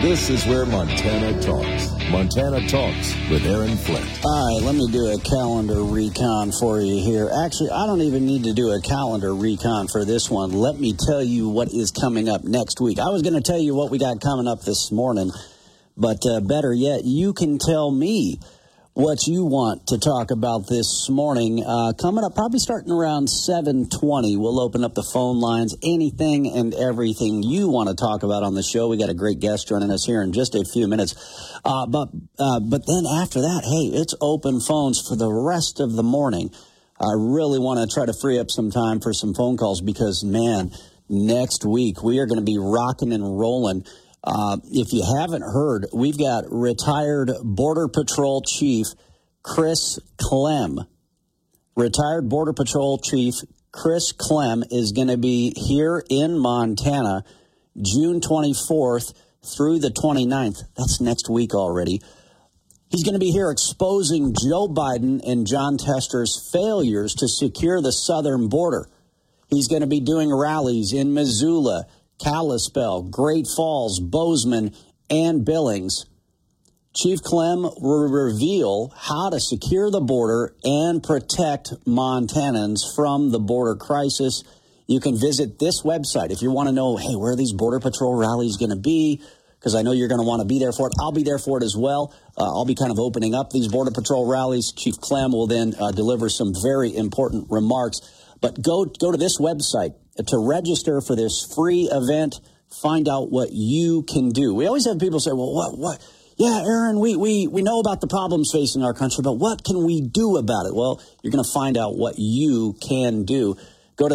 This is where Montana talks. Montana Talks with Aaron Flint. All right, let me do a calendar recon for you here. Actually, I don't even need to do a calendar recon for this one. Let me tell you what is coming up next week. I was going to tell you what we got coming up this morning, but better yet, you can tell me what you want to talk about this morning. Coming up, probably starting around 7:20, we'll open up the phone lines. Anything and everything you want to talk about on the show. We got a great guest joining us here in just a few minutes. But then after that, hey, it's open phones for the rest of the morning. I really want to try to free up some time for some phone calls because, man, next week we are going to be rocking and rolling. If you haven't heard, we've got retired Border Patrol Chief Chris Clem. Retired Border Patrol Chief Chris Clem is going to be here in Montana June 24th through the 29th. That's next week already. He's going to be here exposing Joe Biden and John Tester's failures to secure the southern border. He's going to be doing rallies in Missoula, Kalispell, Great Falls, Bozeman, and Billings. Chief Clem will reveal how to secure the border and protect Montanans from the border crisis. You can visit this website if you want to know, hey, where are these Border Patrol rallies going to be? Because I know you're going to want to be there for it. I'll be there for it as well. I'll be kind of opening up these Border Patrol rallies. Chief Clem will then deliver some very important remarks. But go to this website to register for this free event. Find out what you can do. We always have people say, well, what? Yeah, Aaron, we know about the problems facing our country, but what can we do about it? Well, you're going to find out what you can do. Go to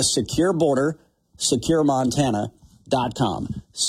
secureborder.securemontana.com.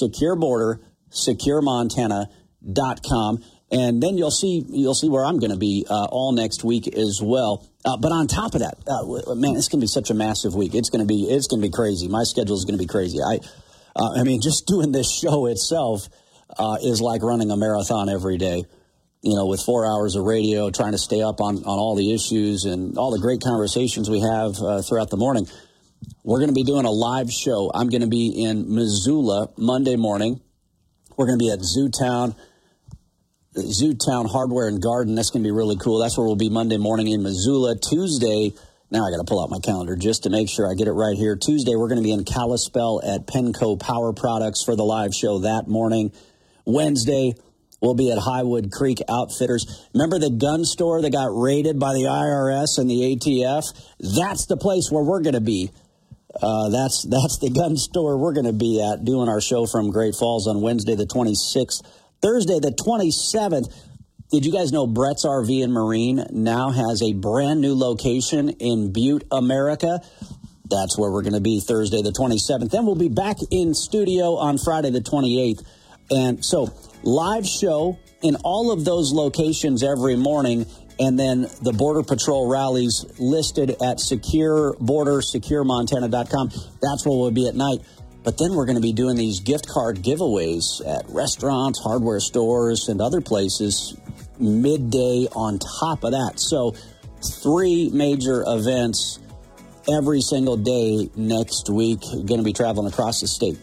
secureborder.securemontana.com. And then you'll see where I'm going to be all next week as well. But on top of that, man, it's going to be such a massive week. It's going to be crazy. My schedule is going to be crazy. I mean, just doing this show itself is like running a marathon every day. You know, with 4 hours of radio, trying to stay up on all the issues and all the great conversations we have throughout the morning. We're going to be doing a live show. I'm going to be in Missoula Monday morning. We're going to be at Zootown Hardware and Garden. That's going to be really cool. That's where we'll be Monday morning in Missoula. Tuesday, now I got to pull out my calendar just to make sure I get it right here. Tuesday, we're going to be in Kalispell at Penco Power Products for the live show that morning. Wednesday, we'll be at Highwood Creek Outfitters. Remember the gun store that got raided by the IRS and the ATF? That's the place where we're going to be. That's the gun store we're going to be at doing our show from Great Falls on Wednesday the 26th. Thursday the 27th, did you guys know Brett's RV and Marine now has a brand new location in Butte, America? That's where we're going to be Thursday the 27th. Then we'll be back in studio on Friday the 28th. And so live show in all of those locations every morning. And then the Border Patrol rallies listed at securemontana.com. That's where we'll be at night. But then we're going to be doing these gift card giveaways at restaurants, hardware stores, and other places midday on top of that. So 3 major events every single day next week. Going to be traveling across the state.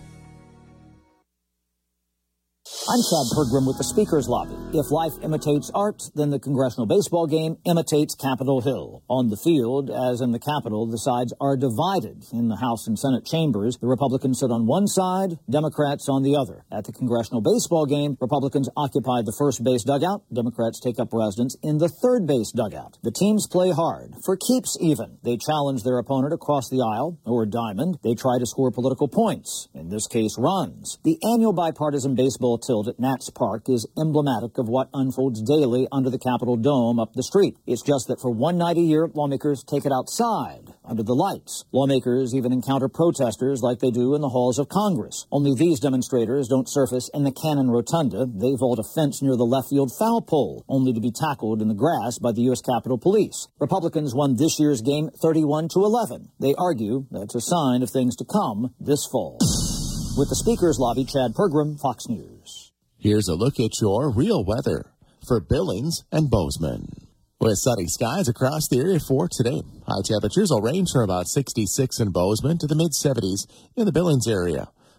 I'm Chad Pergram with the Speaker's Lobby. If life imitates art, then the congressional baseball game imitates Capitol Hill. On the field, as in the Capitol, the sides are divided. In the House and Senate chambers, the Republicans sit on one side, Democrats on the other. At the congressional baseball game, Republicans occupy the first base dugout. Democrats take up residence in the third base dugout. The teams play hard, for keeps even. They challenge their opponent across the aisle, or diamond. They try to score political points, in this case runs. The annual bipartisan baseball tilt at Nats Park is emblematic of what unfolds daily under the Capitol Dome up the street. It's just that for one night a year, lawmakers take it outside, under the lights. Lawmakers even encounter protesters like they do in the halls of Congress. Only these demonstrators don't surface in the Cannon Rotunda. They vault a fence near the left field foul pole, only to be tackled in the grass by the U.S. Capitol Police. Republicans won this year's game 31-11. They argue that's a sign of things to come this fall. With the Speaker's Lobby, Chad Pergram, Fox News. Here's a look at your real weather for Billings and Bozeman. With sunny skies across the area for today. High temperatures will range from about 66 in Bozeman to the mid-70s in the Billings area.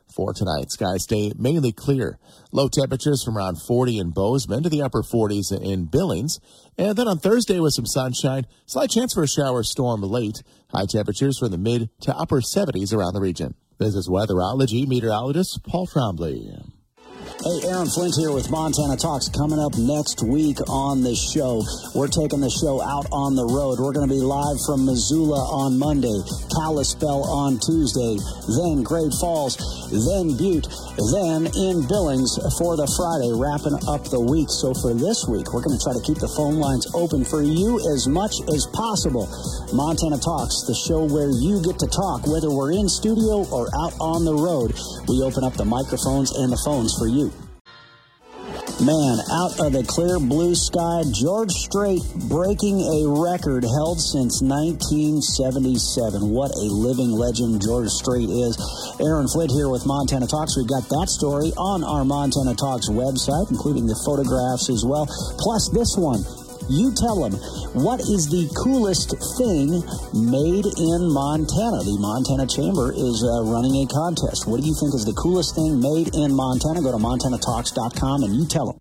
For tonight, skies stay mainly clear. Low temperatures from around 40 in Bozeman to the upper 40s in Billings. And then on Thursday with some sunshine, slight chance for a shower storm late. High temperatures from the mid to upper 70s around the region. This is weatherology meteorologist Paul Trombley. Hey, Aaron Flint here with Montana Talks. Coming up next week on the show, we're taking the show out on the road. We're going to be live from Missoula on Monday, Kalispell on Tuesday, then Great Falls, then Butte, then in Billings for the Friday, wrapping up the week. So for this week, we're going to try to keep the phone lines open for you as much as possible. Montana Talks, the show where you get to talk, whether we're in studio or out on the road. We open up the microphones and the phones for you. Man, out of the clear blue sky, George Strait breaking a record held since 1977. What a living legend George Strait is. Aaron Flint here with Montana Talks. We've got that story on our Montana Talks website, including the photographs as well. Plus this one. You tell them, what is the coolest thing made in Montana? The Montana Chamber is running a contest. What do you think is the coolest thing made in Montana? Go to MontanaTalks.com and you tell them.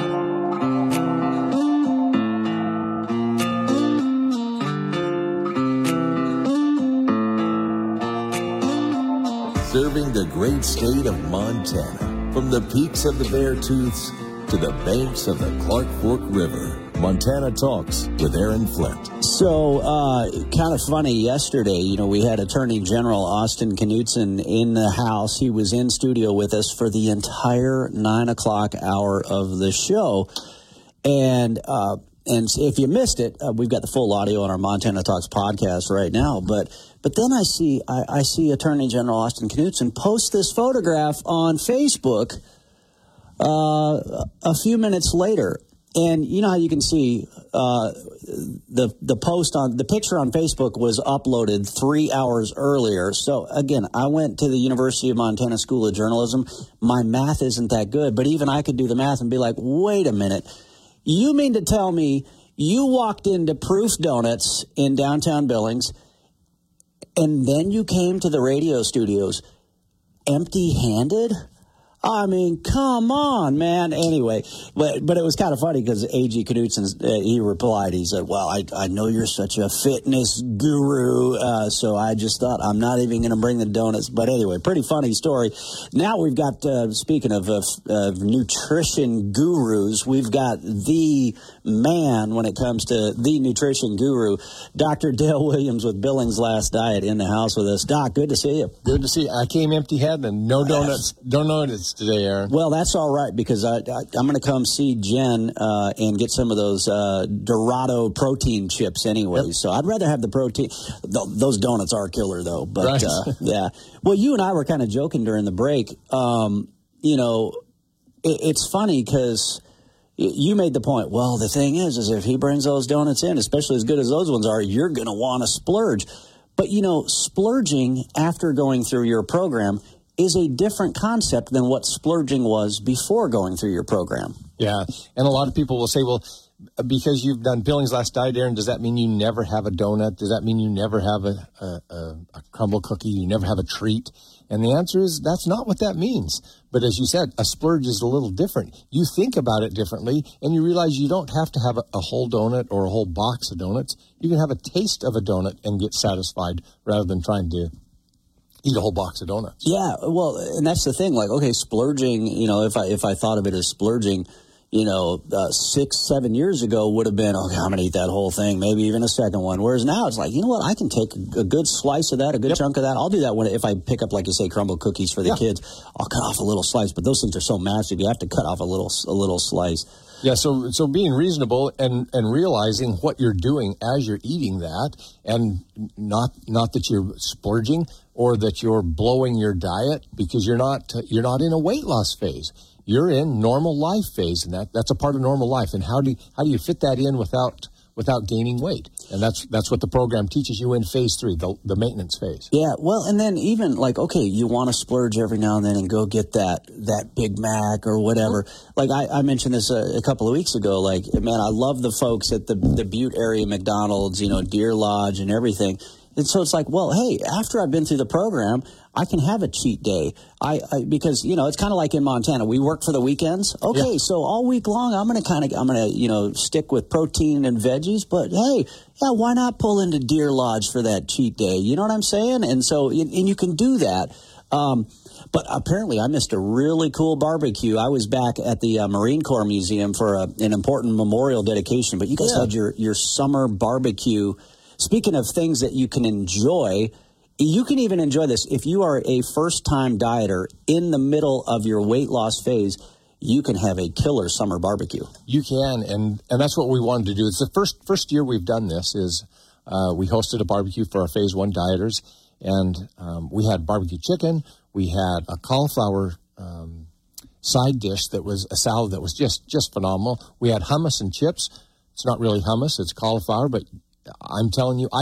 Serving the great state of Montana, from the peaks of the Beartooths to the banks of the Clark Fork River. Montana Talks with Aaron Flint. So, kind of funny yesterday, we had Attorney General Austin Knudsen in the house. He was in studio with us for the entire 9 o'clock hour of the show. And if you missed it, we've got the full audio on our Montana Talks podcast right now. But then I see Attorney General Austin Knudsen post this photograph on Facebook a few minutes later. And you know how you can see the post on the picture on Facebook was uploaded 3 hours earlier. So again, I went to the University of Montana School of Journalism. My math isn't that good, but even I could do the math and be like, wait a minute. You mean to tell me you walked into Proof Donuts in downtown Billings and then you came to the radio studios empty-handed? I mean, come on, man. Anyway, but it was kind of funny because A.G. Knudsen, he replied, he said, well, I know you're such a fitness guru, so I just thought I'm not even going to bring the donuts. But anyway, pretty funny story. Now we've got, speaking of nutrition gurus, we've got the man when it comes to the nutrition guru, Dr. Dale Williams with Billings Last Diet in the house with us. Doc, good to see you. Good to see you. I came empty-handed and no donuts. Today, Aaron. Well, that's all right because I'm going to come see Jen and get some of those Dorado protein chips anyway. Yep. So I'd rather have the protein. Those donuts are killer, though. But, right. Yeah. Well, you and I were kind of joking during the break. It's funny because you made the point, well, the thing is if he brings those donuts in, especially as good as those ones are, you're going to want to splurge. But, splurging after going through your program is a different concept than what splurging was before going through your program. Yeah, and a lot of people will say, well, because you've done Billings Last Diet, Aaron, does that mean you never have a donut? Does that mean you never have a crumble cookie? You never have a treat? And the answer is that's not what that means. But as you said, a splurge is a little different. You think about it differently, and you realize you don't have to have a whole donut or a whole box of donuts. You can have a taste of a donut and get satisfied rather than trying to eat a whole box of donuts. Yeah, well, and that's the thing. Like, okay, splurging, if I thought of it as splurging, 6-7 years ago would have been, okay, I'm going to eat that whole thing, maybe even a second one. Whereas now it's like, you know what, I can take a good slice of that, a good chunk of that. I'll do that if I pick up, like you say, crumble cookies for the kids. I'll cut off a little slice, but those things are so massive, you have to cut off a little slice. Yeah, so being reasonable and realizing what you're doing as you're eating that, and not that you're splurging or that you're blowing your diet, because you're not in a weight loss phase. You're in normal life phase, and that's a part of normal life. And how do you fit that in without gaining weight? And that's what the program teaches you in phase 3, the maintenance phase. Yeah, well, and then even like, okay, you want to splurge every now and then and go get that Big Mac or whatever. Like I mentioned this a couple of weeks ago. Like, man, I love the folks at the Butte area McDonald's, Deer Lodge and everything. And so it's like, well, hey, after I've been through the program, I can have a cheat day. Because, it's kind of like in Montana. We work for the weekends. Okay, yeah. So all week long, I'm going to stick with protein and veggies. But, hey, yeah, why not pull into Deer Lodge for that cheat day? You know what I'm saying? And so, and you can do that. But apparently I missed a really cool barbecue. I was back at the Marine Corps Museum for an important memorial dedication. But you guys had your summer barbecue. Speaking of things that you can enjoy, you can even enjoy this. If you are a first-time dieter in the middle of your weight loss phase, you can have a killer summer barbecue. You can, and that's what we wanted to do. It's the first year we've done this is we hosted a barbecue for our Phase 1 dieters, and we had barbecue chicken. We had a cauliflower side dish that was a salad that was just phenomenal. We had hummus and chips. It's not really hummus, it's cauliflower, but I'm telling you,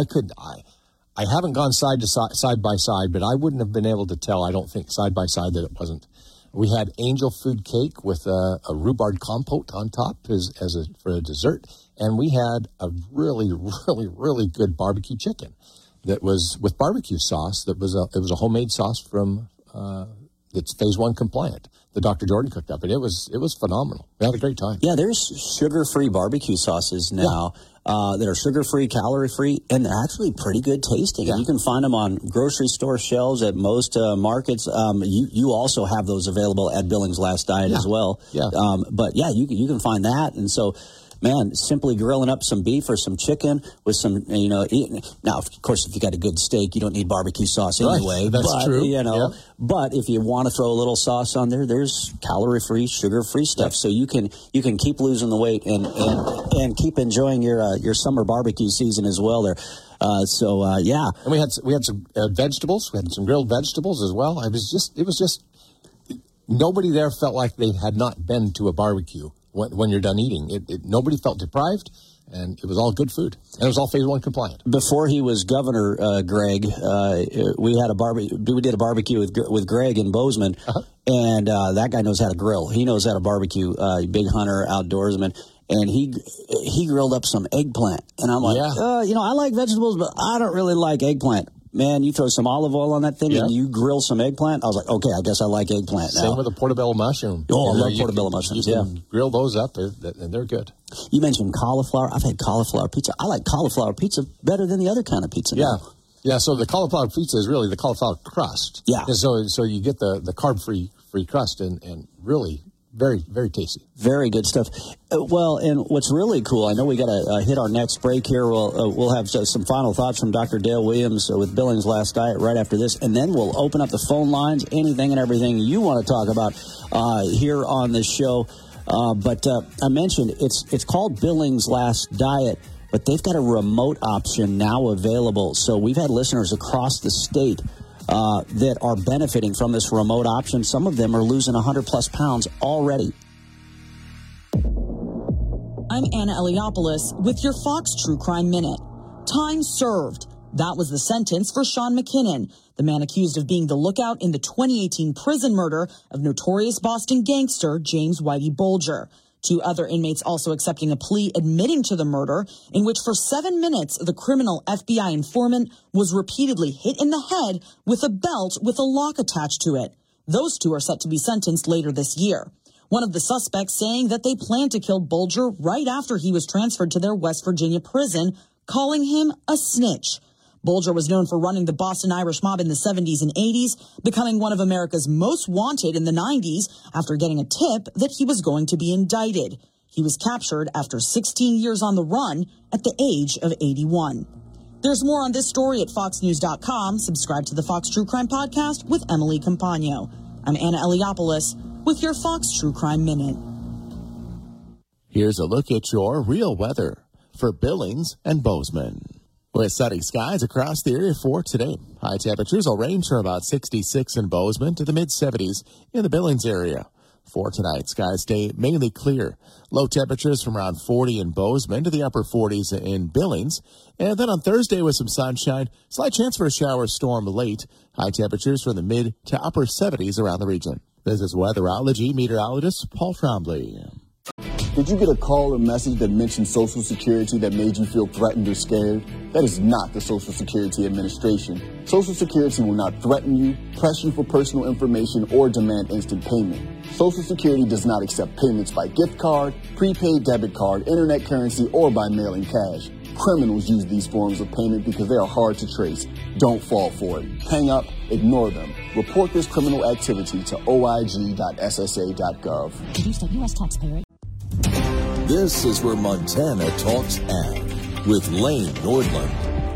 I haven't gone side by side, but I wouldn't have been able to tell, I don't think, side by side that it wasn't. We had angel food cake with a rhubarb compote on top for a dessert, and we had a really, really, really good barbecue chicken that was with barbecue sauce. It was a homemade sauce from it's Phase 1 compliant. The Dr. Jordan cooked up, and it was phenomenal. We had a great time. Yeah, there's sugar-free barbecue sauces now. That are sugar-free, calorie-free, and they're actually pretty good tasting. Yeah. You can find them on grocery store shelves at most markets. You also have those available at Billings Last Diet as well. Yeah. But yeah, you can find that. And so, man, simply grilling up some beef or some chicken with some, now, of course, if you got a good steak, you don't need barbecue sauce anyway. That's true. But if you want to throw a little sauce on there, there's calorie-free, sugar-free stuff. So you can keep losing the weight and keep enjoying your summer barbecue season as well there. Yeah. And we had some vegetables. We had some grilled vegetables as well. It was just nobody there felt like they had not been to a barbecue. When you're done eating, nobody felt deprived, and it was all good food, and it was all Phase 1 compliant. Before he was governor, Greg, we did a barbecue with Greg in Bozeman, and that guy knows how to grill. He knows how to barbecue. Big hunter, outdoorsman. And he grilled up some eggplant, and I'm like, I like vegetables, but I don't really like eggplant. Man, you throw some olive oil on that thing and you grill some eggplant. I was like, okay, I guess I like eggplant now. Same with a portobello mushroom. Oh, I love portobello mushrooms, You can grill those up, and they're good. You mentioned cauliflower. I've had cauliflower pizza. I like cauliflower pizza better than the other kind of pizza. Yeah. Yeah, so the cauliflower pizza is really the cauliflower crust. Yeah. And so you get the carb-free crust and really very, very tasty. Very good stuff. Well, and what's really cool, I know we got to hit our next break here. We'll have some final thoughts from Dr. Dale Williams with Billings Last Diet right after this, and then we'll open up the phone lines, anything and everything you want to talk about here on this show. But I mentioned it's called Billings Last Diet, but they've got a remote option now available. So we've had listeners across the state that are benefiting from this remote option. Some of them are losing 100-plus pounds already. I'm Anna Eliopoulos with your Fox True Crime Minute. Time served. That was the sentence for Sean McKinnon, the man accused of being the lookout in the 2018 prison murder of notorious Boston gangster James Whitey Bulger. 2 other inmates also accepting a plea admitting to the murder, in which for 7 minutes the criminal FBI informant was repeatedly hit in the head with a belt with a lock attached to it. Those 2 are set to be sentenced later this year. One of the suspects saying that they planned to kill Bulger right after he was transferred to their West Virginia prison, calling him a snitch. Bulger was known for running the Boston Irish mob in the 70s and 80s, becoming one of America's most wanted in the 90s after getting a tip that he was going to be indicted. He was captured after 16 years on the run at the age of 81. There's more on this story at foxnews.com. Subscribe to the Fox True Crime Podcast with Emily Compagno. I'm Anna Eliopoulos with your Fox True Crime Minute. Here's a look at your real weather for Billings and Bozeman. With sunny skies across the area for today. High temperatures will range from about 66 in Bozeman to the mid-70s in the Billings area. For tonight, skies stay mainly clear. Low temperatures from around 40 in Bozeman to the upper 40s in Billings. And then on Thursday with some sunshine, slight chance for a shower storm late. High temperatures from the mid to upper 70s around the region. This is weatherology meteorologist Paul Trombley. Did you get a call or message that mentioned Social Security that made you feel threatened or scared? That is not the Social Security Administration. Social Security will not threaten you, press you for personal information, or demand instant payment. Social Security does not accept payments by gift card, prepaid debit card, internet currency, or by mailing cash. Criminals use these forms of payment because they are hard to trace. Don't fall for it. Hang up, ignore them. Report this criminal activity to oig.ssa.gov. Produced a U.S. taxpayer. This is where Montana Talks Ag with Lane Nordlund.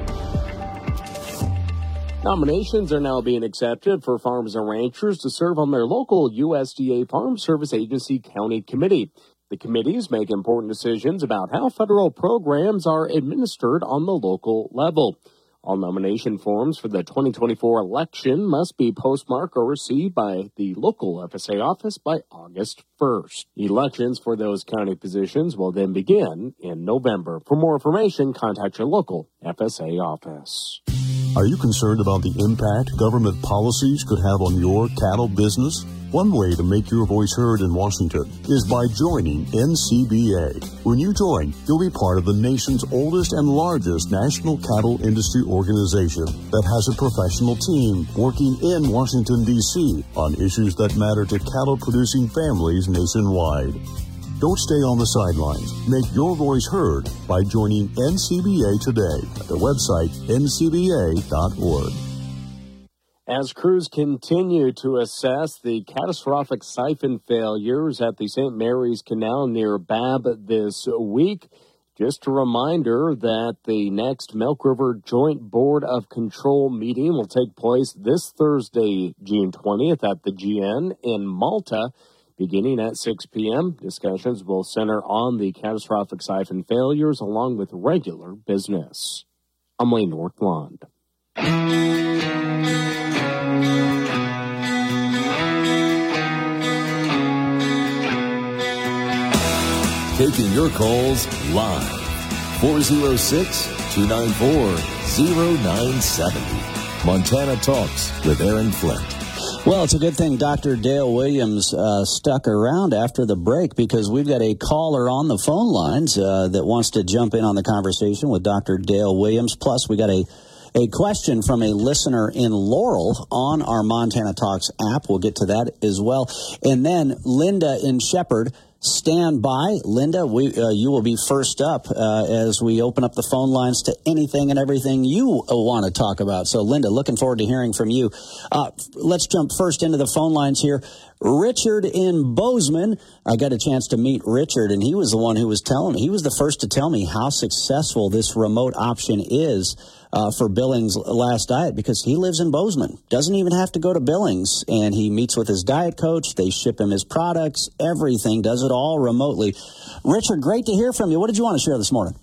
Nominations are now being accepted for farmers and ranchers to serve on their local USDA Farm Service Agency County Committee. The committees make important decisions about how federal programs are administered on the local level. All nomination forms for the 2024 election must be postmarked or received by the local FSA office by August 1st. Elections for those county positions will then begin in November. For more information, contact your local FSA office. Are you concerned about the impact government policies could have on your cattle business? One way to make your voice heard in Washington is by joining NCBA. When you join, you'll be part of the nation's oldest and largest national cattle industry organization that has a professional team working in Washington, D.C. on issues that matter to cattle-producing families nationwide. Don't stay on the sidelines. Make your voice heard by joining NCBA today at the website ncba.org. As crews continue to assess the catastrophic siphon failures at the St. Mary's Canal near Babb this week, just a reminder that the next Milk River Joint Board of Control meeting will take place this Thursday, June 20th at the GN in Malta, beginning at 6 p.m. Discussions will center on the catastrophic siphon failures along with regular business. I'm Lane Northland. Taking your calls live. 406-294-0970. Montana Talks with Aaron Flint. Well, it's a good thing Dr. Dale Williams stuck around after the break, because we've got a caller on the phone lines that wants to jump in on the conversation with Dr. Dale Williams. Plus, we got a question from a listener in Laurel on our Montana Talks app. We'll get to that as well. And then Linda in Shepherd. Stand by. Linda, you will be first up as we open up the phone lines to anything and everything you want to talk about. So, Linda, looking forward to hearing from you. Let's jump first into the phone lines here. Richard in Bozeman. I got a chance to meet Richard, and he was the one who was he was the first to tell me how successful this remote option is for Billings Last Diet, because he lives in Bozeman, doesn't even have to go to Billings, and he meets with his diet coach. They ship him his products, everything, does it all remotely. Richard, great to hear from you. What did you want to share this morning?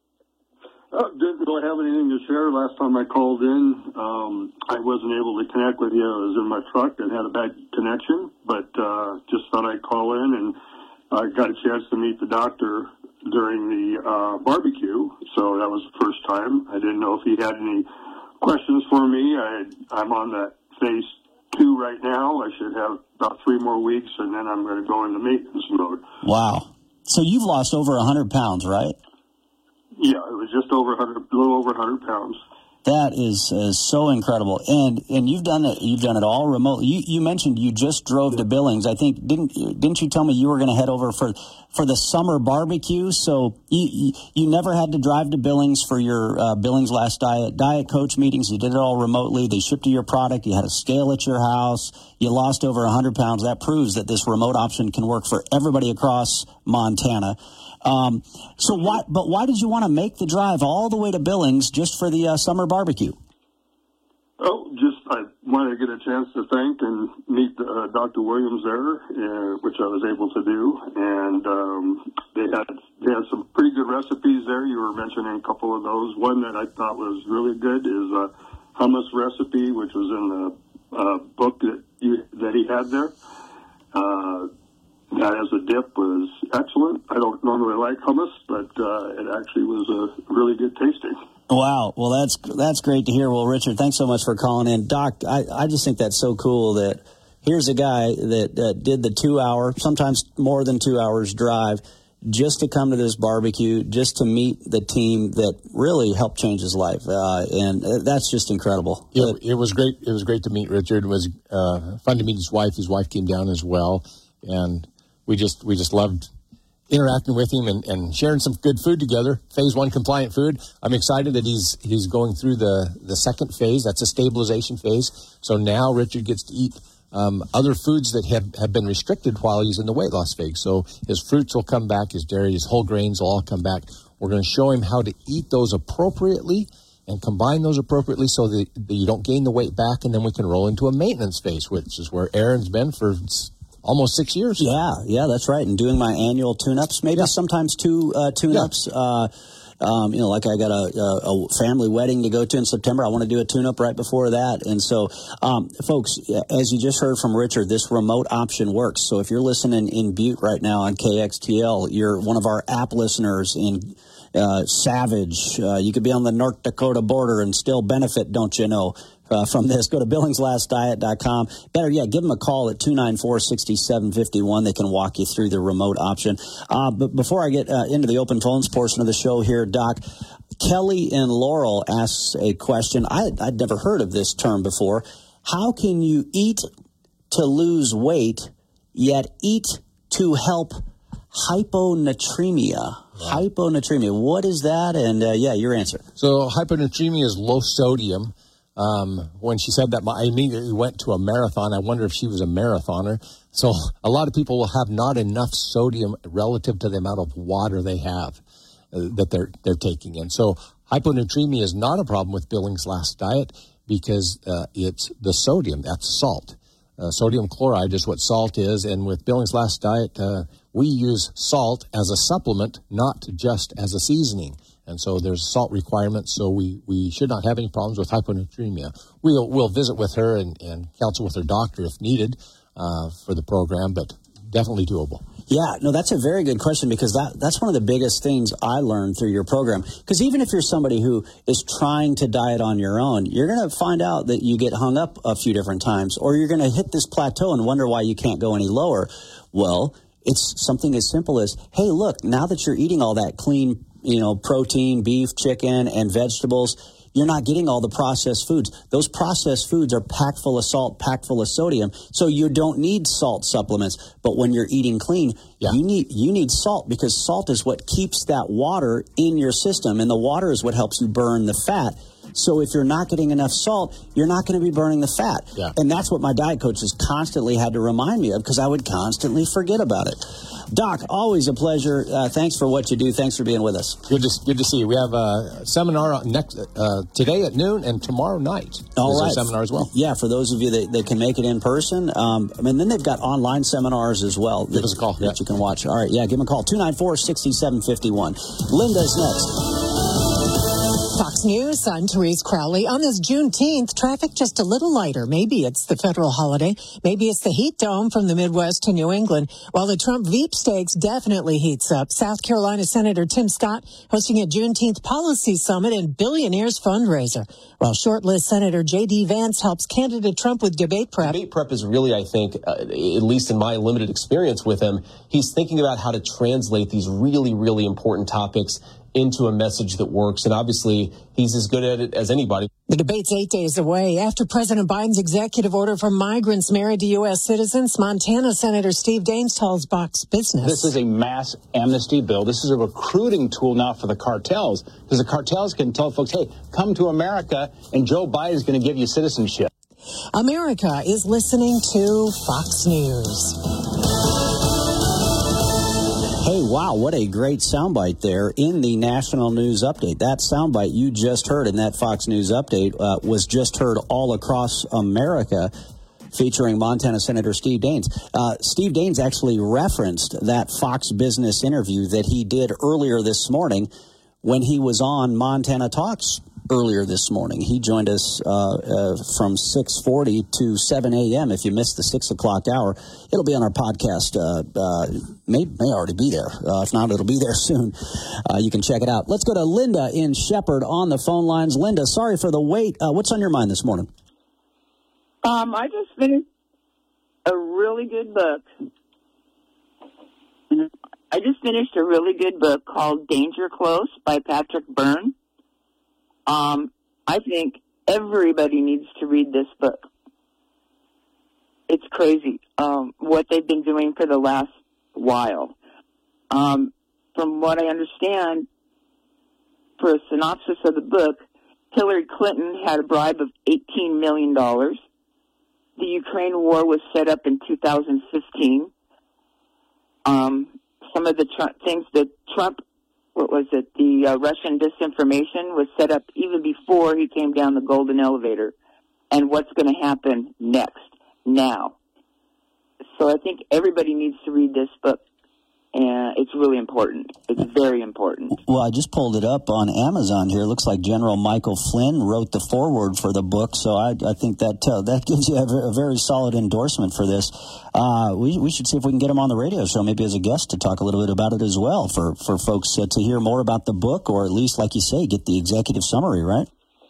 Didn't really have anything to share. Last time I called in, I wasn't able to connect with you. I was in my truck and had a bad connection, but just thought I'd call in, and I got a chance to meet the doctor during the barbecue, so that was the first time. I didn't know if he had any questions for me. I'm on that phase 2 right now. I should have about 3 more weeks, and then I'm going to go into maintenance mode. Wow. So you've lost over 100 pounds, right? Yeah, it was just over 100, a little over 100 pounds. That is so incredible, and you've done it. You've done it all remotely. You mentioned you just drove to Billings. I think didn't you tell me you were going to head over for the summer barbecue? So you never had to drive to Billings for your Billings Last Diet coach meetings. You did it all remotely. They shipped you your product. You had a scale at your house. You lost over 100 pounds. That proves that this remote option can work for everybody across Montana. So why did you want to make the drive all the way to Billings just for the summer barbecue? Oh, I wanted to get a chance to thank and meet Dr. Williams there, which I was able to do. And they had some pretty good recipes there. You were mentioning a couple of those. One that I thought was really good is a hummus recipe, which was in the book that he had there. That as a dip was excellent. I don't normally like hummus, but it actually was really good tasting. Wow. Well, that's great to hear. Well, Richard, thanks so much for calling in. Doc, I just think that's so cool that here's a guy that did the 2 hour, sometimes more than 2 hours drive. just to come to this barbecue, just to meet the team that really helped change his life. And that's just incredible. It was great. It was great to meet Richard. It was fun to meet his wife. His wife came down as well. And we just loved interacting with him and sharing some good food together. Phase 1 compliant food. I'm excited that he's going through the second phase. That's a stabilization phase. So now Richard gets to eat other foods that have been restricted while he's in the weight loss phase. So his fruits will come back, his dairy, his whole grains will all come back. We're going to show him how to eat those appropriately and combine those appropriately so that you don't gain the weight back, and then we can roll into a maintenance phase, which is where Aaron's been for almost 6 years. Yeah, that's right. And doing my annual tune-ups, maybe sometimes 2 tune-ups. Like I got a family wedding to go to in September. I want to do a tune-up right before that. And so, folks, as you just heard from Richard, this remote option works. So if you're listening in Butte right now on KXTL, you're one of our app listeners in Savage. You could be on the North Dakota border and still benefit, don't you know, from this. Go to BillingslastDiet.com. Better yet, give them a call at 294-6751. They can walk you through the remote option. But before I get into the open phones portion of the show here, Doc, Kelly in Laurel asks a question. I'd never heard of this term before. How can you eat to lose weight, yet eat to help hyponatremia? Hyponatremia. What is that? And, your answer. So hyponatremia is low sodium. When she said that, I immediately went to a marathon. I wonder if she was a marathoner. So a lot of people will have not enough sodium relative to the amount of water they have that they're taking in. So hyponatremia is not a problem with Billings Last Diet because it's the sodium. That's salt. Sodium chloride is what salt is. And with Billings Last Diet, we use salt as a supplement, not just as a seasoning. And so there's salt requirements, so we should not have any problems with hyponatremia. We'll visit with her and counsel with her doctor if needed for the program, but definitely doable. Yeah, no, that's a very good question because that's one of the biggest things I learned through your program. Because even if you're somebody who is trying to diet on your own, you're going to find out that you get hung up a few different times, or you're going to hit this plateau and wonder why you can't go any lower. Well, it's something as simple as, hey, look, now that you're eating all that clean, protein, beef, chicken, and vegetables, you're not getting all the processed foods. Those processed foods are packed full of salt, packed full of sodium, so you don't need salt supplements. But when you're eating clean, you need salt because salt is what keeps that water in your system, and the water is what helps you burn the fat. So if you're not getting enough salt, you're not going to be burning the fat. Yeah. And that's what my diet coaches constantly had to remind me of because I would constantly forget about it. Doc, always a pleasure. Thanks for what you do. Thanks for being with us. Good to see you. We have a seminar today at noon and tomorrow night. All right. A seminar as well. Yeah, for those of you that can make it in person. And then they've got online seminars as well. Give us a call. That you can watch. All right, give them a call. 294-6751. Linda's next. Fox News, I'm Therese Crowley. On this Juneteenth, traffic just a little lighter. Maybe it's the federal holiday. Maybe it's the heat dome from the Midwest to New England. While the Trump Veep stakes definitely heats up. South Carolina Senator Tim Scott hosting a Juneteenth policy summit and billionaires fundraiser. While shortlist Senator J.D. Vance helps candidate Trump with debate prep. Debate prep is really, I think, at least in my limited experience with him, he's thinking about how to translate these really, really important topics into a message that works. And obviously, he's as good at it as anybody. The debate's 8 days away. After President Biden's executive order for migrants married to U.S. citizens, Montana Senator Steve Daines tells Fox Business. This is a mass amnesty bill. This is a recruiting tool now for the cartels, because the cartels can tell folks, hey, come to America, and Joe Biden is going to give you citizenship. America is listening to Fox News. Hey, wow, what a great soundbite there in the National News Update. That soundbite you just heard in that Fox News Update was just heard all across America, featuring Montana Senator Steve Daines. Steve Daines actually referenced that Fox Business interview that he did earlier this morning when he was on Montana Talks earlier this morning. He joined us from 6:40 to 7 a.m. If you missed the 6 o'clock hour, it'll be on our podcast. May already be there. If not, it'll be there soon. You can check it out. Let's go to Linda in Shepherd on the phone lines. Linda, sorry for the wait. What's on your mind this morning? I just finished a really good book. I just finished a really good book called Danger Close by Patrick Byrne. I think everybody needs to read this book. It's crazy what they've been doing for the last while. From what I understand, for a synopsis of the book, Hillary Clinton had a bribe of $18 million. The Ukraine war was set up in 2015. Some of the things that Trump, the Russian disinformation was set up even before he came down the golden elevator. And what's going to happen next, now. So I think everybody needs to read this book. And it's really important. It's very important. Well, I just pulled it up on Amazon here. It looks like General Michael Flynn wrote the foreword for the book, so I think that gives you a very solid endorsement for this. We should see if we can get him on the radio show, maybe as a guest, to talk a little bit about it as well, for folks to hear more about the book, or at least, like you say, get the executive summary, right?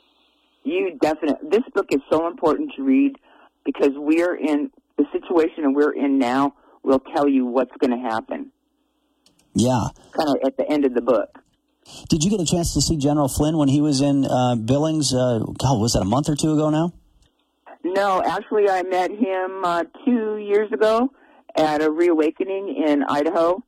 This book is so important to read because we're in the situation and we're in now will tell you what's going to happen. Yeah. Kind of at the end of the book. Did you get a chance to see General Flynn when he was in Billings? Was that a month or two ago now? No, actually I met him 2 years ago at a reawakening in Idaho.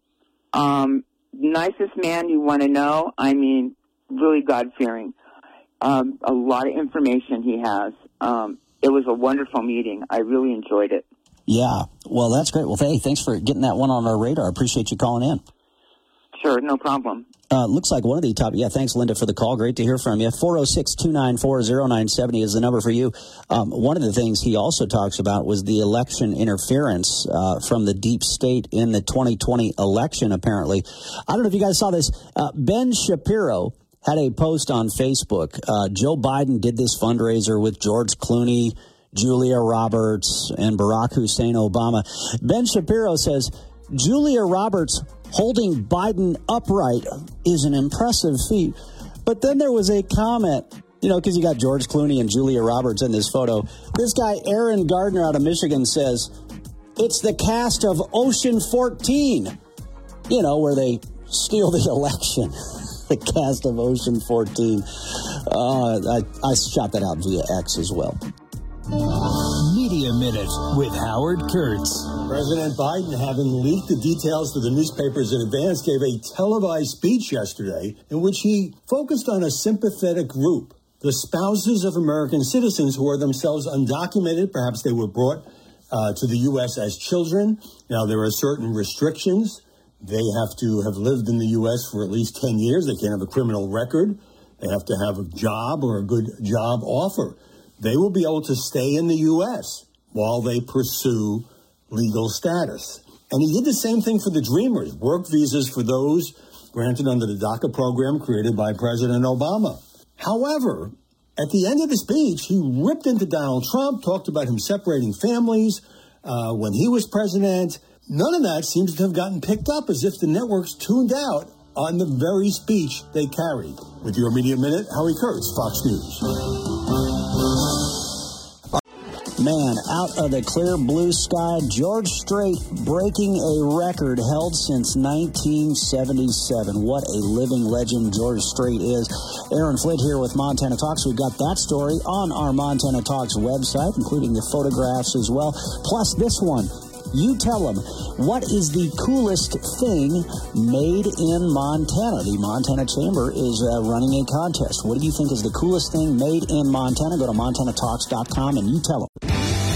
Nicest man you want to know. I mean, really God-fearing. A lot of information he has. It was a wonderful meeting. I really enjoyed it. Yeah. Well, that's great. Well, hey, thanks for getting that one on our radar. I appreciate you calling in. Sure, no problem. Looks like one of the top... Yeah, thanks, Linda, for the call. Great to hear from you. 406-294-0970 is the number for you. One of the things he also talks about was the election interference from the deep state in the 2020 election, apparently. I don't know if you guys saw this. Ben Shapiro had a post on Facebook. Joe Biden did this fundraiser with George Clooney, Julia Roberts, and Barack Hussein Obama. Ben Shapiro says, Julia Roberts holding Biden upright is an impressive feat. But then there was a comment, because you got George Clooney and Julia Roberts in this photo. This guy, Aaron Gardner out of Michigan, says, it's the cast of Ocean 14, where they steal the election. The cast of Ocean 14. I shot that out via X as well. Media Minute with Howard Kurtz. President Biden, having leaked the details to the newspapers in advance, gave a televised speech yesterday in which he focused on a sympathetic group, the spouses of American citizens who are themselves undocumented. Perhaps they were brought to the U.S. as children. Now, there are certain restrictions. They have to have lived in the U.S. for at least 10 years. They can't have a criminal record. They have to have a job or a good job offer. They will be able to stay in the U.S. while they pursue legal status. And he did the same thing for the Dreamers, work visas for those granted under the DACA program created by President Obama. However, at the end of the speech, he ripped into Donald Trump, talked about him separating families when he was president. None of that seems to have gotten picked up, as if the networks tuned out on the very speech they carried. With your Media Minute, Howie Kurtz, Fox News. Man, out of the clear blue sky, George Strait breaking a record held since 1977. What a living legend George Strait is. Aaron Flint here with Montana Talks. We've got that story on our Montana Talks website, including the photographs as well. Plus this one. You tell them, what is the coolest thing made in Montana? The Montana Chamber is running a contest. What do you think is the coolest thing made in Montana? Go to MontanaTalks.com and you tell them.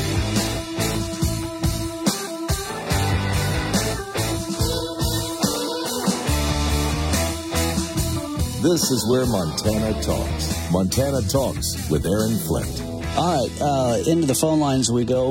This is where Montana talks. Montana Talks with Aaron Flint. All right, into the phone lines we go,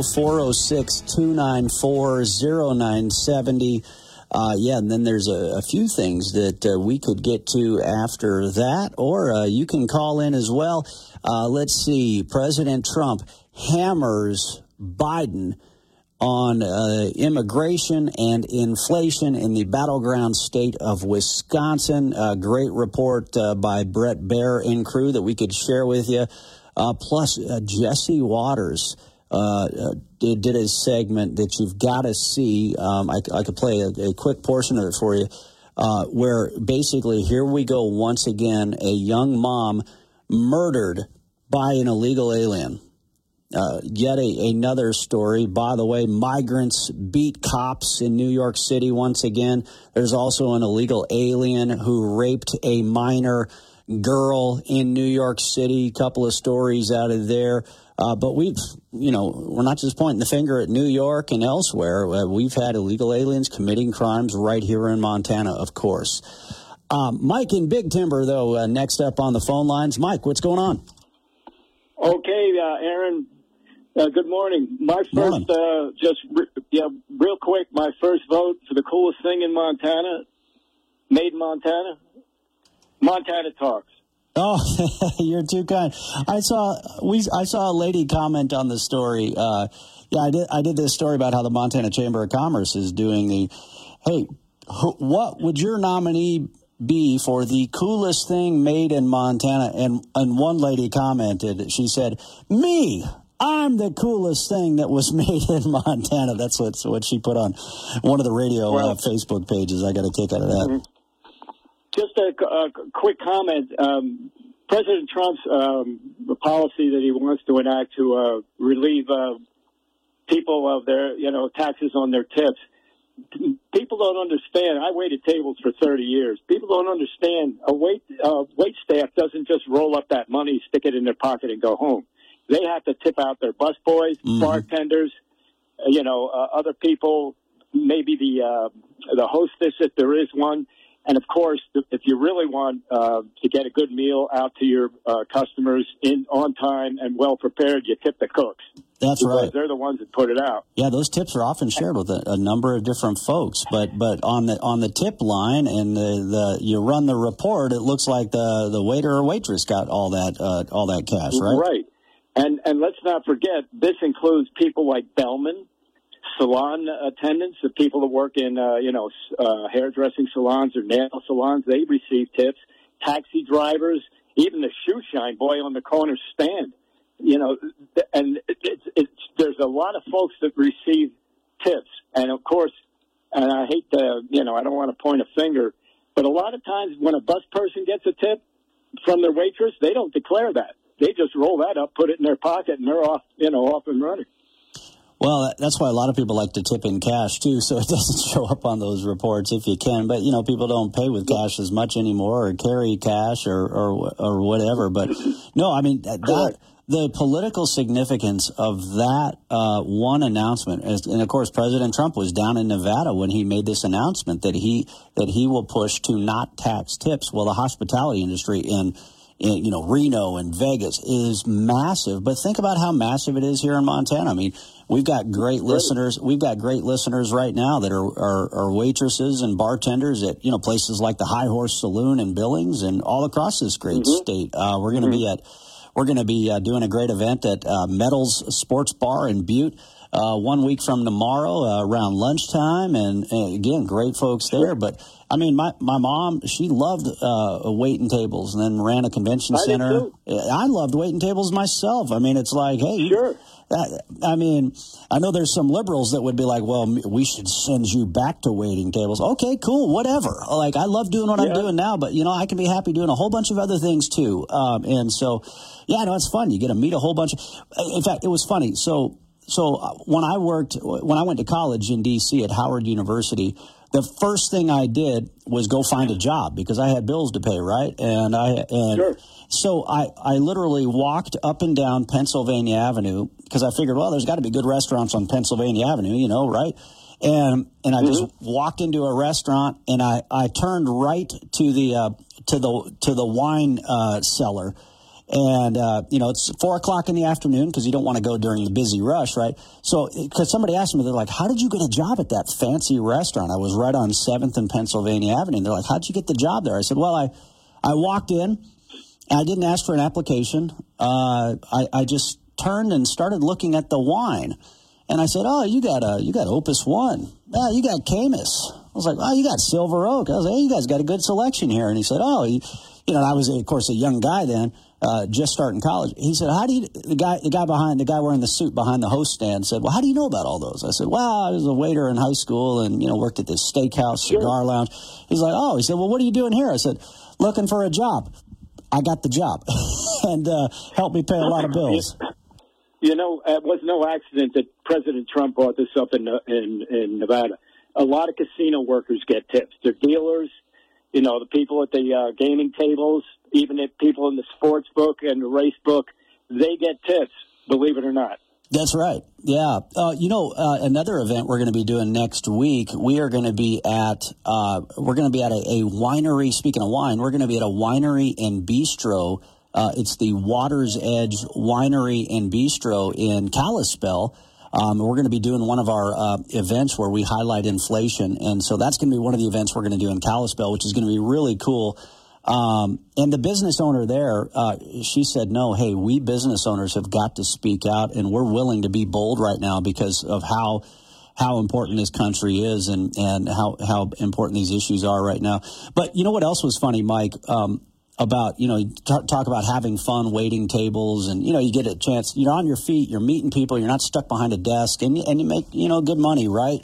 406-294-0970. And then there's a few things that we could get to after that, or you can call in as well. Let's see, President Trump hammers Biden on immigration and inflation in the battleground state of Wisconsin. A great report by Brett Baer and crew that we could share with you. Plus, Jesse Waters did a segment that you've got to see. I could play a quick portion of it for you, where basically here we go once again, a young mom murdered by an illegal alien. Yet another story. By the way, migrants beat cops in New York City once again. There's also an illegal alien who raped a minor girl in New York City. Couple of stories out of there. But we're not just pointing the finger at New York and elsewhere. We've had illegal aliens committing crimes right here in Montana, of course. Mike in Big Timber, though, next up on the phone lines. Mike, what's going on? Okay, Aaron. Good morning. My first, real quick, my first vote for the coolest thing in Montana, made in Montana, Montana Talks. Oh, you're too kind. I saw a lady comment on the story. I did this story about how the Montana Chamber of Commerce is doing the, hey, what would your nominee be for the coolest thing made in Montana? And one lady commented, she said, me. I'm the coolest thing that was made in Montana. That's what she put on one of the radio Facebook pages. I got a kick out of that. Just a quick comment. President Trump's policy that he wants to enact to relieve people of their, taxes on their tips. People don't understand. I waited tables for 30 years. People don't understand. A wait staff doesn't just roll up that money, stick it in their pocket, and go home. They have to tip out their busboys, bartenders, other people, maybe the hostess if there is one. And, of course, if you really want to get a good meal out to your customers on time and well prepared, you tip the cooks. That's right. They're the ones that put it out. Yeah, those tips are often shared with a number of different folks. But on the tip line and you run the report, it looks like the waiter or waitress got all that cash, right? Right. And let's not forget, this includes people like bellmen, salon attendants, the people that work in, hairdressing salons or nail salons. They receive tips. Taxi drivers, even the shoe shine boy on the corner stand. And there's a lot of folks that receive tips. And, of course, and I hate to, I don't want to point a finger, but a lot of times when a bus person gets a tip from their waitress, they don't declare that. They just roll that up, put it in their pocket, and they're off, off and running. Well, that's why a lot of people like to tip in cash, too, so it doesn't show up on those reports if you can. But, people don't pay with cash as much anymore or carry cash or whatever. But, no, I mean, the political significance of that one announcement, and, of course, President Trump was down in Nevada when he made this announcement that he will push to not tax tips. Well, the hospitality industry in Reno and Vegas is massive, but think about how massive it is here in Montana. I mean, we've got great listeners. We've got great listeners right now that are waitresses and bartenders at, places like the High Horse Saloon in Billings and all across this great state. We're going to be doing a great event at Metals Sports Bar in Butte 1 week from tomorrow around lunchtime, and again, great folks there. But I mean, my mom, she loved waiting tables and then ran a convention center. I loved waiting tables myself. I mean, it's like, hey, I mean, I know there's some liberals that would be like, well, we should send you back to waiting tables. Okay, cool, whatever. Like, I love doing what I'm doing now, but, I can be happy doing a whole bunch of other things, too. And so, it's fun. You get to meet a whole bunch of – in fact, it was funny. So when I went to college in D.C. at Howard University, the first thing I did was go find a job because I had bills to pay, right? So I literally walked up and down Pennsylvania Avenue because I figured, well, there's got to be good restaurants on Pennsylvania Avenue, right? And I just walked into a restaurant and I turned right to the wine cellar. And, it's 4:00 in the afternoon because you don't want to go during the busy rush, right? So, because somebody asked me, they're like, how did you get a job at that fancy restaurant? I was right on 7th and Pennsylvania Avenue. And they're like, how'd you get the job there? I said, well, I walked in and I didn't ask for an application. I just turned and started looking at the wine. And I said, oh, you got Opus One. Yeah, you got Caymus. I was like, oh, you got Silver Oak. I was like, hey, you guys got a good selection here. And he said, oh, I was, of course, a young guy then, just starting college. He said, the guy wearing the suit behind the host stand said, well, how do you know about all those? I said, well, I was a waiter in high school and, worked at this steakhouse, cigar lounge. He said, well, what are you doing here? I said, looking for a job. I got the job and helped me pay a lot of bills. It was no accident that President Trump brought this up in Nevada. A lot of casino workers get tips. They're dealers, the people at the gaming tables, even the people in the sports book and the race book, they get tips, believe it or not. That's right. Yeah. Another event we're going to be doing next week, we are going to be at a winery. Speaking of wine, we're going to be at a winery and bistro. It's the Water's Edge Winery and Bistro in Kalispell. We're going to be doing one of our events where we highlight inflation. And so that's going to be one of the events we're going to do in Kalispell, which is going to be really cool. And the business owner there, she said, no, hey, we business owners have got to speak out, and we're willing to be bold right now because of how important this country is and how important these issues are right now. But you know what else was funny, Mike? About, talk about having fun waiting tables and, you get a chance, you're on your feet, you're meeting people, you're not stuck behind a desk and you make, good money, right?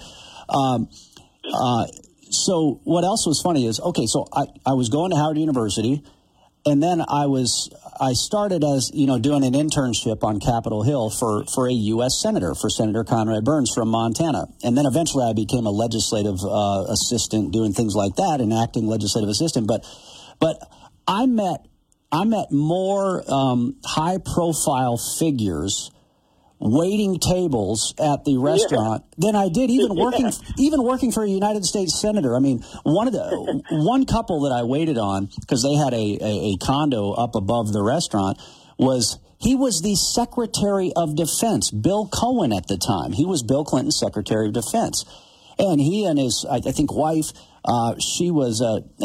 So what else was funny is, okay, so I was going to Howard University and then I started as, doing an internship on Capitol Hill for a U.S. Senator, for Senator Conrad Burns from Montana. And then eventually I became a legislative assistant doing things like that, an acting legislative assistant. But I met more high-profile figures waiting tables at the restaurant than I did even working for a United States senator. I mean, one couple that I waited on because they had a condo up above the restaurant he was the Secretary of Defense, Bill Cohen at the time. He was Bill Clinton's Secretary of Defense, and he and his I think wife. She was,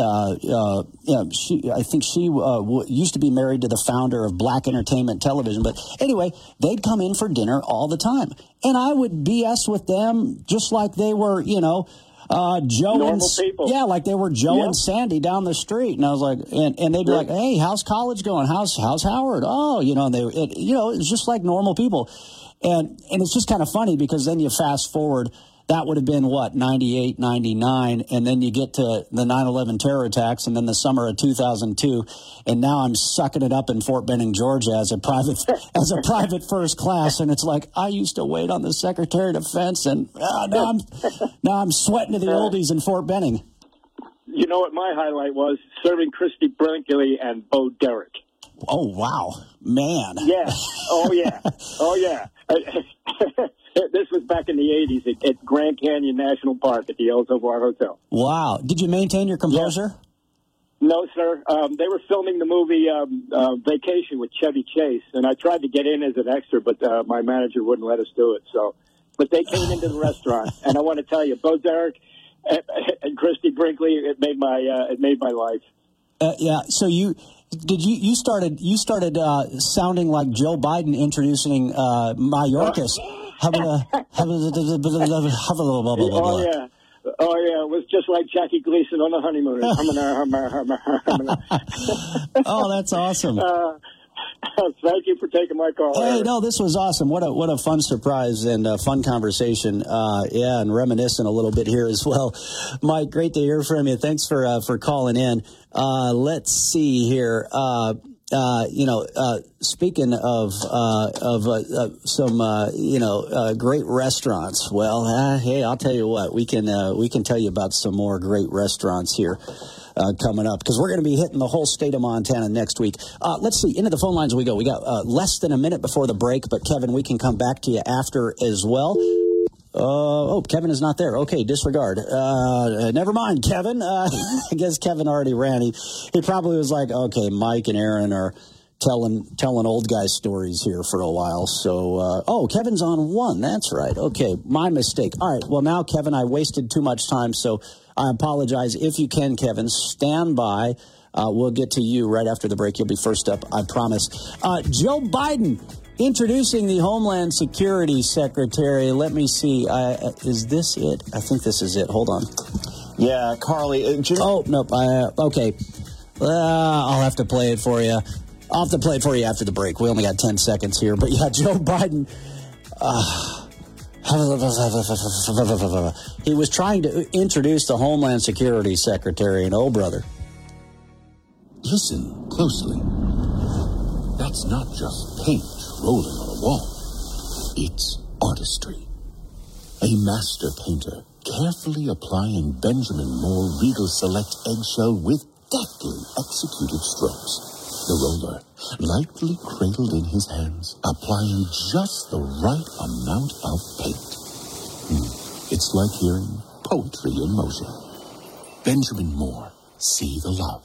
used to be married to the founder of Black Entertainment Television. But anyway, they'd come in for dinner all the time. And I would BS with them just like they were, Joe normal people. Yeah, like they were Joe and Sandy down the street. And I was like, and they'd be like, hey, how's college going? How's Howard? Oh, and it's just like normal people. And it's just kind of funny because then you fast forward. That would have been, 98, 99, and then you get to the 9/11 terror attacks, and then the summer of 2002, and now I'm sucking it up in Fort Benning, Georgia, as a private first class, and it's like I used to wait on the Secretary of Defense, and now I'm sweating to the oldies in Fort Benning. You know what my highlight was? Serving Christy Brinkley and Bo Derek. Oh wow, man! Yeah. Oh yeah. Oh yeah. This was back in the 80s at Grand Canyon National Park at the El Tovar Hotel. Wow. Did you maintain your composure? Yeah. No, sir. They were filming the movie Vacation with Chevy Chase, and I tried to get in as an extra, but my manager wouldn't let us do it. But they came into the restaurant, and I want to tell you, Bo Derek and Christy Brinkley, it made my life. Yeah. So you started sounding like Joe Biden introducing Mayorkas. Oh yeah, it was just like Jackie Gleason on the honeymoon. Oh, that's awesome. Thank you for taking my call. Hey, no, this was awesome. What a fun surprise and fun conversation. And reminiscing a little bit here as well. Mike, great to hear from you. Thanks for calling in. Let's see here. Speaking of some great restaurants. Well, hey, I'll tell you what, we can tell you about some more great restaurants here coming up because we're going to be hitting the whole state of Montana next week. Let's see, into the phone lines we go. We got less than a minute before the break, but Kevin, we can come back to you after as well. Kevin is not there. Okay, disregard. Never mind, Kevin. I guess Kevin already ran. He probably was like, okay, Mike and Aaron are telling old guy stories here for a while. So, Kevin's on one. That's right. Okay, my mistake. All right, well, now, Kevin, I wasted too much time, so I apologize. If you can, Kevin, stand by. We'll get to you right after the break. You'll be first up, I promise. Joe Biden introducing the Homeland Security Secretary. Let me see. Is this it? I think this is it. Hold on. Yeah, Carly. Nope. Okay. I'll have to play it for you. I'll have to play it for you after the break. We only got 10 seconds here. But yeah, Joe Biden, he was trying to introduce the Homeland Security Secretary, and oh, brother. Listen closely. That's not just paint rolling on a wall. It's artistry. A master painter carefully applying Benjamin Moore Regal Select eggshell with deftly executed strokes. The roller, lightly cradled in his hands, applying just the right amount of paint. It's like hearing poetry in motion. Benjamin Moore, see the love.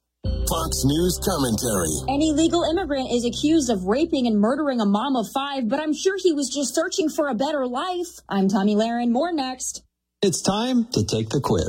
Fox News commentary. An illegal immigrant is accused of raping and murdering a mom of 5, but I'm sure he was just searching for a better life. I'm Tommy Lahren. More next. It's time to take the quiz.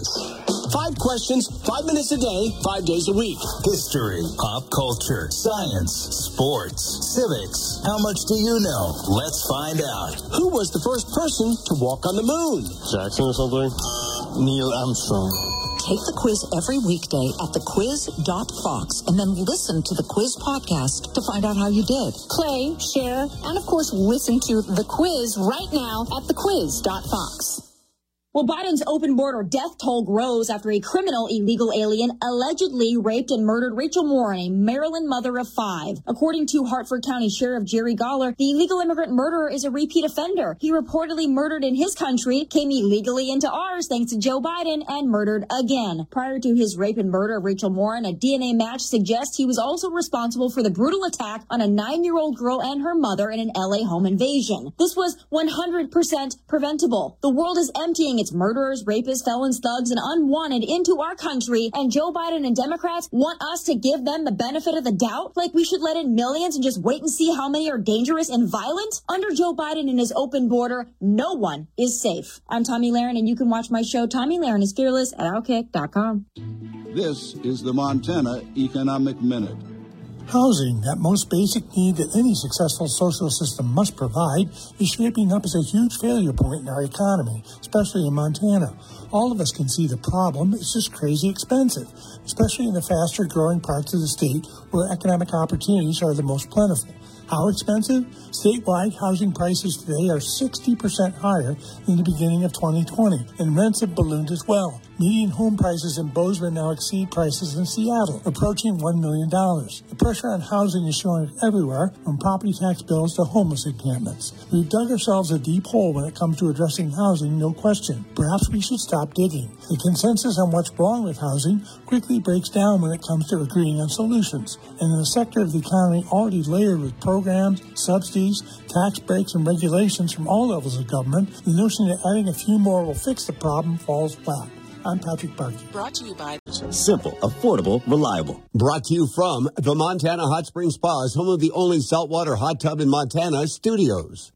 5 questions, 5 minutes a day, 5 days a week. History, pop culture, science, sports, civics. How much do you know? Let's find out. Who was the first person to walk on the moon? Jackson or something? Neil Armstrong. Take the quiz every weekday at thequiz.fox and then listen to the quiz podcast to find out how you did. Play, share, and of course listen to the quiz right now at thequiz.fox. Well, Biden's open border death toll grows after a criminal illegal alien allegedly raped and murdered Rachel Morin, a Maryland mother of 5. According to Hartford County Sheriff Jerry Goller, the illegal immigrant murderer is a repeat offender. He reportedly murdered in his country, came illegally into ours thanks to Joe Biden, and murdered again. Prior to his rape and murder of Rachel Morin, a DNA match suggests he was also responsible for the brutal attack on a 9-year-old girl and her mother in an LA home invasion. This was 100% preventable. The world is emptying its murderers, rapists, felons, thugs, and unwanted into our country, and Joe Biden and Democrats want us to give them the benefit of the doubt? Like we should let in millions and just wait and see how many are dangerous and violent? Under Joe Biden and his open border, no one is safe. I'm Tommy Lahren, and you can watch my show, Tommy Lahren is Fearless, at Outkick.com. This is the Montana Economic Minute. Housing, that most basic need that any successful social system must provide, is shaping up as a huge failure point in our economy, especially in Montana. All of us can see the problem. It's just crazy expensive, especially in the faster growing parts of the state where economic opportunities are the most plentiful. How expensive? Statewide housing prices today are 60% higher than the beginning of 2020, and rents have ballooned as well. Median home prices in Bozeman now exceed prices in Seattle, approaching $1 million. The pressure on housing is showing everywhere, from property tax bills to homeless encampments. We've dug ourselves a deep hole when it comes to addressing housing, no question. Perhaps we should stop digging. The consensus on what's wrong with housing quickly breaks down when it comes to agreeing on solutions. And in a sector of the economy already layered with programs, subsidies, tax breaks, and regulations from all levels of government, the notion that adding a few more will fix the problem falls flat. I'm Patrick Barkey. Brought to you by Simple, affordable, reliable. Brought to you from the Montana Hot Springs Spas, home of the only saltwater hot tub in Montana, Studios.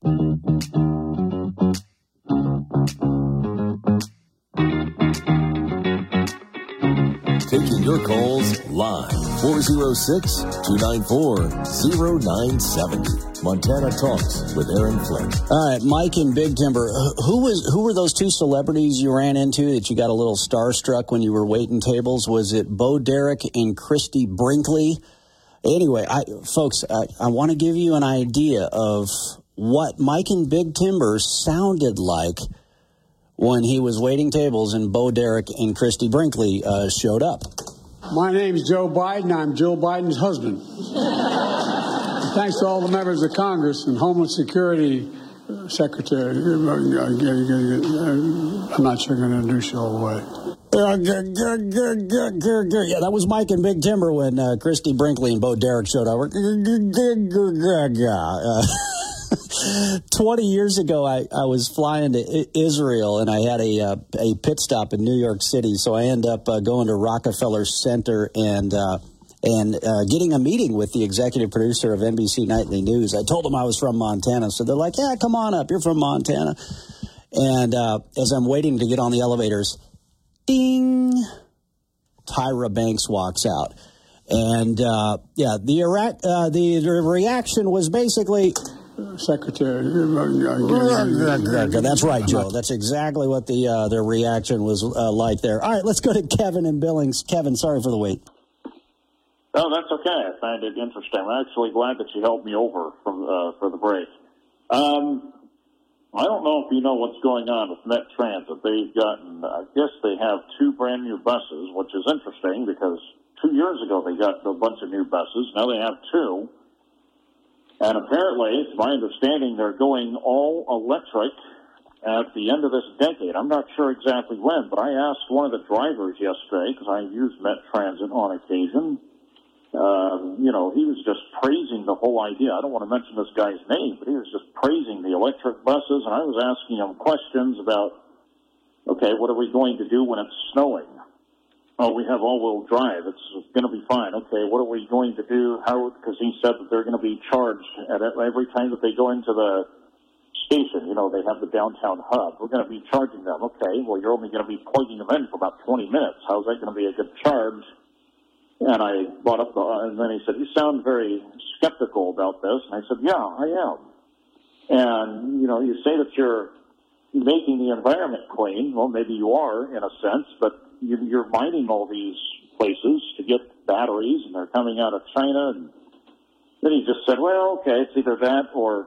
Taking your calls live. 406-294-0970. Montana Talks with Aaron Flint. All right, Mike and Big Timber. Who were those 2 celebrities you ran into that you got a little starstruck when you were waiting tables? Was it Bo Derek and Christy Brinkley? Anyway, folks, I want to give you an idea of what Mike and Big Timber sounded like when he was waiting tables and Bo Derek and Christy Brinkley showed up. My name's Joe Biden. I'm Joe Biden's husband. Thanks to all the members of Congress and Homeland Security Secretary. I'm not sure I'm going to introduce you all the way. Yeah, that was Mike and Big Timber when Christy Brinkley and Bo Derek showed up. 20 years ago, I was flying to Israel, and I had a pit stop in New York City. So I ended up going to Rockefeller Center and getting a meeting with the executive producer of NBC Nightly News. I told them I was from Montana, so they're like, "Yeah, come on up. You're from Montana." And as I'm waiting to get on the elevators, ding, Tyra Banks walks out, and the reaction was basically. Secretary. That's right, Joe. That's exactly what their reaction was like there. All right, let's go to Kevin in Billings. Kevin, sorry for the wait. Oh, that's okay. I find it interesting. I'm actually glad that you helped me over for the break. I don't know if you know what's going on with Met Transit. They've gotten, I guess they have 2 brand new buses, which is interesting because 2 years ago they got a bunch of new buses. Now they have 2. And apparently, it's my understanding, they're going all electric at the end of this decade. I'm not sure exactly when, but I asked one of the drivers yesterday, because I use Met Transit on occasion. He was just praising the whole idea. I don't want to mention this guy's name, but he was just praising the electric buses, and I was asking him questions about, okay, what are we going to do when it's snowing? Oh, we have all-wheel drive. It's going to be fine. Okay, what are we going to do? How? Because he said that they're going to be charged at every time that they go into the station. They have the downtown hub. We're going to be charging them. Okay, well, you're only going to be plugging them in for about 20 minutes. How's that going to be a good charge? And I brought up and then he said, you sound very skeptical about this. And I said, yeah, I am. And, you say that you're making the environment clean. Well, maybe you are in a sense, but you're mining all these places to get batteries, and they're coming out of China. And then he just said, well, okay, it's either that or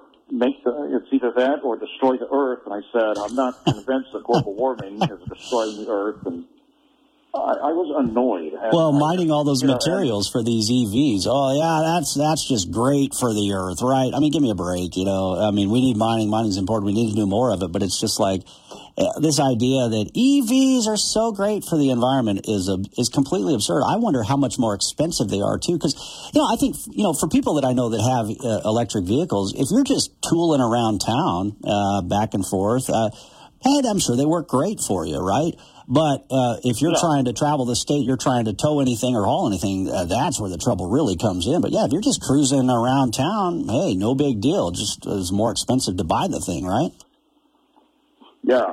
destroy the earth. And I said, I'm not convinced that global warming is destroying the earth. And I was annoyed. Well, mining all those materials for these EVs. Oh, yeah, that's just great for the earth, right? I mean, give me a break, I mean, we need mining. Mining's important. We need to do more of it. But it's just like this idea that EVs are so great for the environment is completely absurd. I wonder how much more expensive they are, too. Because, I think, for people that I know that have electric vehicles, if you're just tooling around town back and forth, I'm sure they work great for you, right? But if you're trying to travel the state, you're trying to tow anything or haul anything, that's where the trouble really comes in. But, yeah, if you're just cruising around town, hey, no big deal. Just it's more expensive to buy the thing, right? Yeah,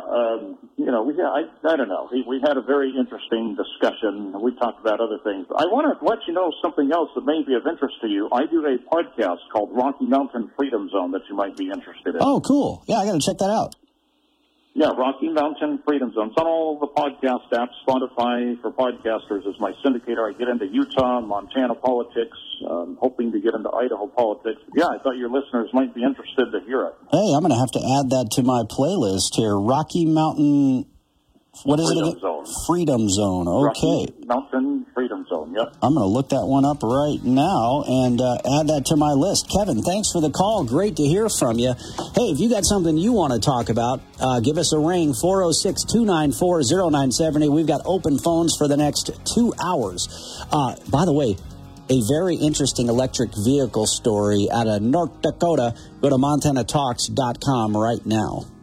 I don't know. We had a very interesting discussion. We talked about other things. I want to let you know something else that may be of interest to you. I do a podcast called Rocky Mountain Freedom Zone that you might be interested in. Oh, cool. Yeah, I got to check that out. Yeah, Rocky Mountain Freedom Zone. It's on all the podcast apps. Spotify for podcasters is my syndicator. I get into Utah, Montana politics, hoping to get into Idaho politics. Yeah, I thought your listeners might be interested to hear it. Hey, I'm going to have to add that to my playlist here. Rocky Mountain, what is it again? Zone. Freedom Zone. Okay. Rocky Mountain Freedom Zone, yep. I'm going to look that one up right now and add that to my list. Kevin, thanks for the call. Great to hear from you. Hey, if you got something you want to talk about, give us a ring, 406-294-0970. We've got open phones for the next 2 hours. By the way, a very interesting electric vehicle story out of North Dakota. Go to MontanaTalks.com right now.